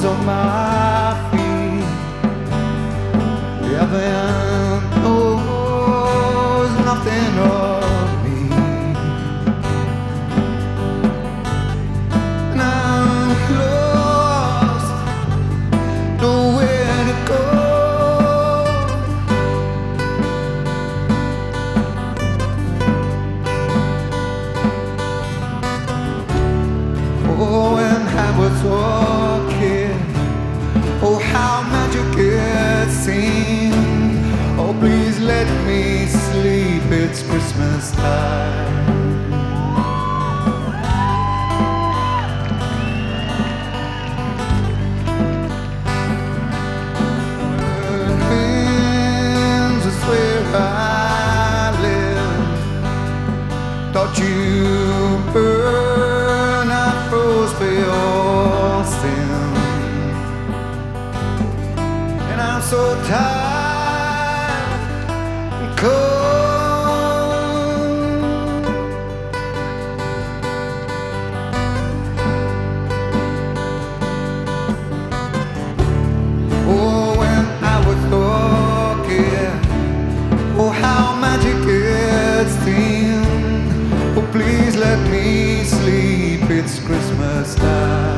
soles of my feet. Heaven knows nothing of me, and I'm lost, nowhere to go. Oh, when I was walking, oh, how magic it seemed. Oh, please let me sleep, it's Christmas time. Burns is where I live. Thought you burn, I froze for your sin. And I'm so tired and cold. Oh, when I was walking, oh, how magic it seemed. Oh, please let me sleep, it's Christmas time.